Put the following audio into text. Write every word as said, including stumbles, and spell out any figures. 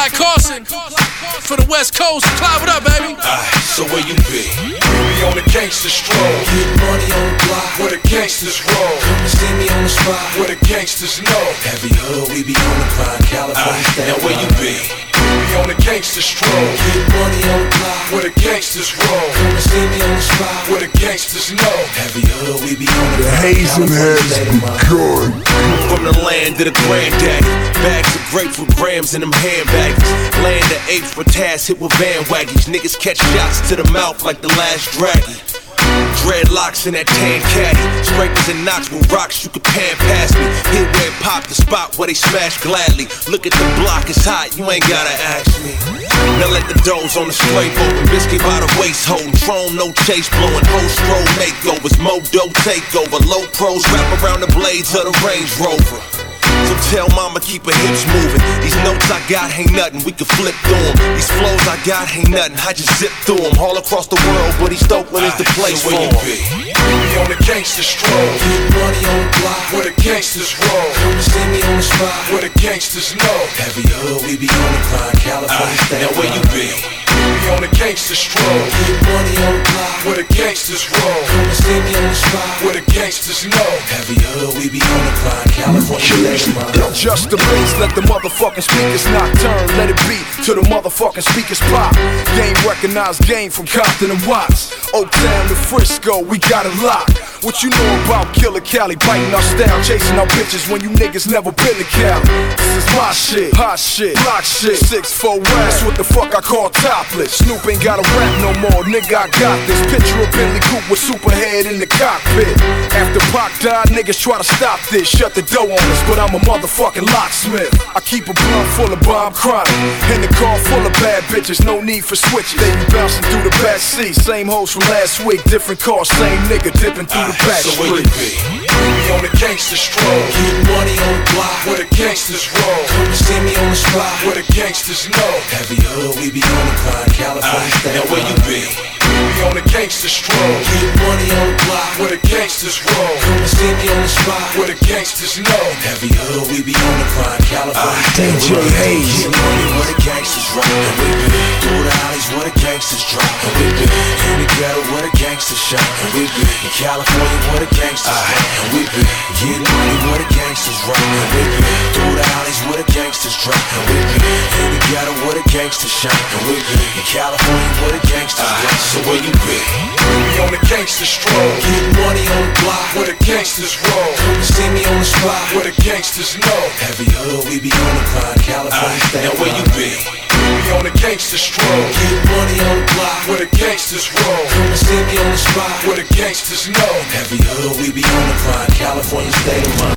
Clyde Carson for the West Coast. Clyde, what up, baby? Alright, so where you be? We on the gangster stroll. Getting money on the block, where the gangsters roll. Come and see me on the spot, where the gangsters know. Every hood we be on the grind, California. Alright, now where you be? We on the gangster stroll. Getting money on the block, where the gangsters roll. Come and see me on the spot, where the gangsters know. Every hood we be on the The grind, hazing has begun. From the land of the granddaddy, bags of grapes with grams in them handbags. Land of apes for tasks hit with van waggies. Niggas catch shots to the mouth like the last draggy. Dreadlocks in that tan caddy, scrapers and knocks with rocks you could pan past me. Hit where it popped, the spot where they smash gladly. Look at the block, it's hot, you ain't gotta ask me. Now let the doors on the scrape open, biscuit by the waist holding. Throne, no chase blowing, whole stroll makeovers. Modo takeover, low pros wrap around the blades of the Range Rover. So tell mama keep her hips moving. These notes I got ain't nothing, we can flip through them. These flows I got ain't nothing, I just zip through them. All across the world, but East Oakland is the place so where for you be? We on the gangster stroll. Getting money on the block, where the gangsters roll. Come and see me on the spot, where the gangsters know. Every hood we be on the grind, California. Now where you be? We on the gangster stroll. Getting money on the block, where the gangsters roll. Come and see me on the spot, where the gangsters know. Every hood we be on the grind, California. Just the bass, let the motherfucking speakers not turn. Let it be till the motherfucking speakers pop. Game recognized game from Compton and Watts. Oaktown to Frisco, we got it locked. What you know about Killer Cali? Biting our style, chasing our bitches when you niggas never been to Cali. This is my shit, hot shit, block shit, six four That's what the fuck I call topless. Snoop ain't gotta rap no more, nigga I got this. Picture a Bentley coupe with Superhead in the cockpit. After Pac died, niggas try to stop this. Shut the door on us, but I'm a motherfucking locksmith. I keep a blunt full of bomb chronic, in the car full of bad bitches, no need for switches. They be bouncing through the back seat, same hoes from last week, different cars, same nigga dipping through the back so street. Where you be? We on the gangster stroll. Getting money on the block, where the gangsters roll. Come and see me on the spot, where the gangsters know. Every hood we be on the grind, California. Now where you be? We on the gangster stroll. Getting money on the block, where the gangsters roll. Come and see me on the spot, where the gangsters know. Every hood we be on the grind, California. D J Hayes. Getting money where the gangsters rock, and we be through the alleys where the gangsters drop, and we be in the ghetto where the gangsters shop, and we be in California where the gangsters rock, and we be getting money where the gangsters rock, and we be through the alleys where the gangsters drop, and we be in the ghetto where the gangsters shop, and we be in California where the gangsters rock. So where you be? We on the gangster stroll. Getting money on the block, where the gangsters roll. Come and see me on the spot, where the gangsters know. Every hood we be on the grind, California. Now where you be? We on the gangster stroll. Getting money on the block, where the gangsters roll. Come and see me on the spot, where the gangsters know. Every hood we be on the grind, California state of mind.